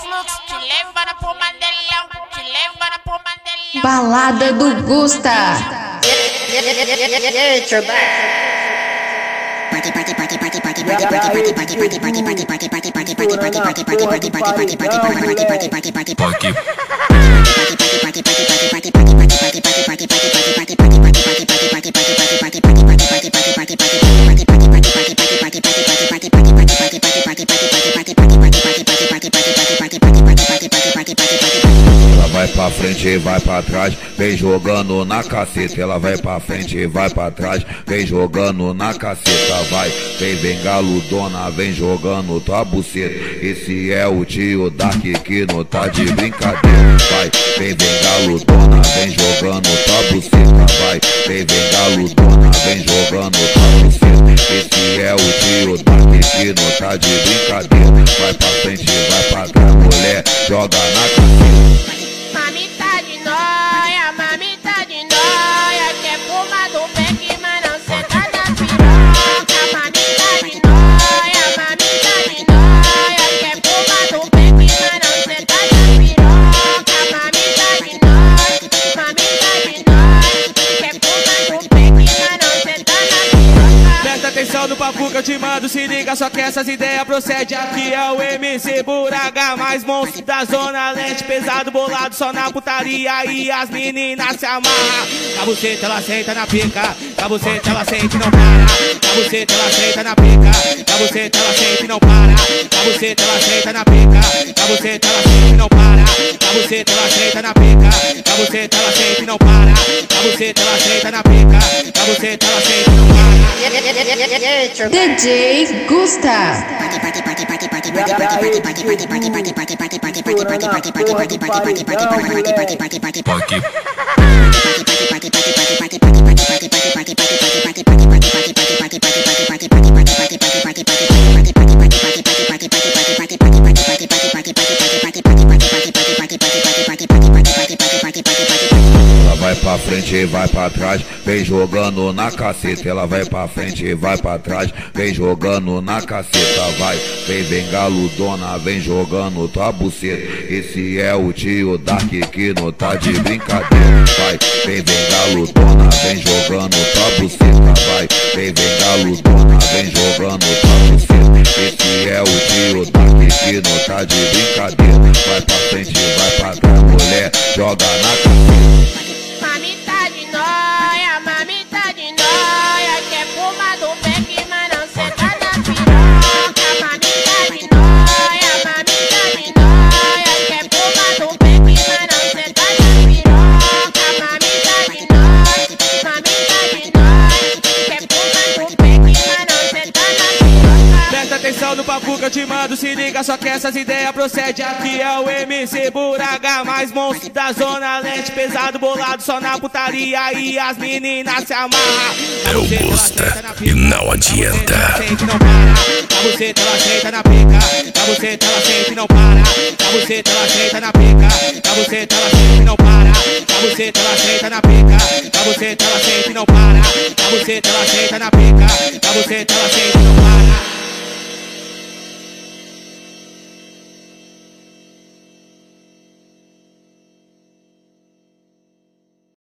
fluxo, te levando pro Mandelão, te levando pro Mandelão. Balada do Gusta. Ela vai pra frente e vai pra trás, vem jogando na caceta. Ela vai pra frente e vai pra trás, vem jogando na caceta. Vai, vem galudona, vem jogando tua buceta. Esse é o tio Dark que não tá de brincadeira. Vai, vem galudona, vem jogando tua buceta. Vai, vem galudona, vem jogando tua buceta. Esse é o tio Dark que não tá de brincadeira. Vai pra frente e vai pra trás, mulher, joga na caceta. Mami tá de nóia, mami tá de nóia. Quer fumar do beck, mas não senta na piroca. Mami tá de nóia, mami tá de nóia. Quer fumar do beck, mas não senta na piroca. Mami tá de nóia, mami tá de nóia. Quer fumar do beck, mas não senta na piroca. Presta atenção no papo que eu te mando, se liga só que essas ideias procedem. Aqui é o MC Buraga, mais monstro da Zona Leste. Pesado, bolado, só na putaria e as meninas se amarram. Com a buceta ela senta na pica, com a buceta ela sente e não para. Com a buceta ela senta na pica, com a buceta ela sente e não para. Com a buceta ela senta na pica, com a buceta ela sente e não para. Com a buceta ela senta na pica, com a buceta ela sente e não para. Com a buceta ela senta na pica, com a buceta ela sente e não para. DJ Gusta. Ela vai pra frente e vai pra trás, vem jogando na caceta. Ela vai pra frente e vai pra trás, vem jogando na caceta. Vai, vem galudona, vem jogando tua buceta. Esse é o tio Dark que não tá de brincadeira. Vai, vem galudona, vem jogando tua buceta. Vai, vem galudona, vem jogando tua buceta. Esse é o tio Dark que não tá de brincadeira. Vai pra frente e vai pra trás, mulher, joga na caceta. Mami tá de nóia, mami tá de nóia. Quer fumar do beck, mas não senta na piroca. Mami tá de nóia, mami tá de nóia. Quer fumar do beck, mas não senta na piroca. Mami tá de nóia, mami tá de nóia. Quer fumar do beck, mas não senta na piroca. Presta atenção no papo que eu te mando, se liga só que essas ideias procedem. Aqui é o MC Buraga, mais monstro da Zona Leste. Pesado, bolado, só na putaria e as meninas se amarram. É o Gusta e não adianta. Com a buceta ela senta na pica, com a buceta ela sente e não para. Com a buceta ela senta na pica, com a buceta ela sente e não para. Com a buceta ela senta na pica, com a buceta ela sente e não para. Com a buceta ela senta na pica, com a buceta ela sente e não para.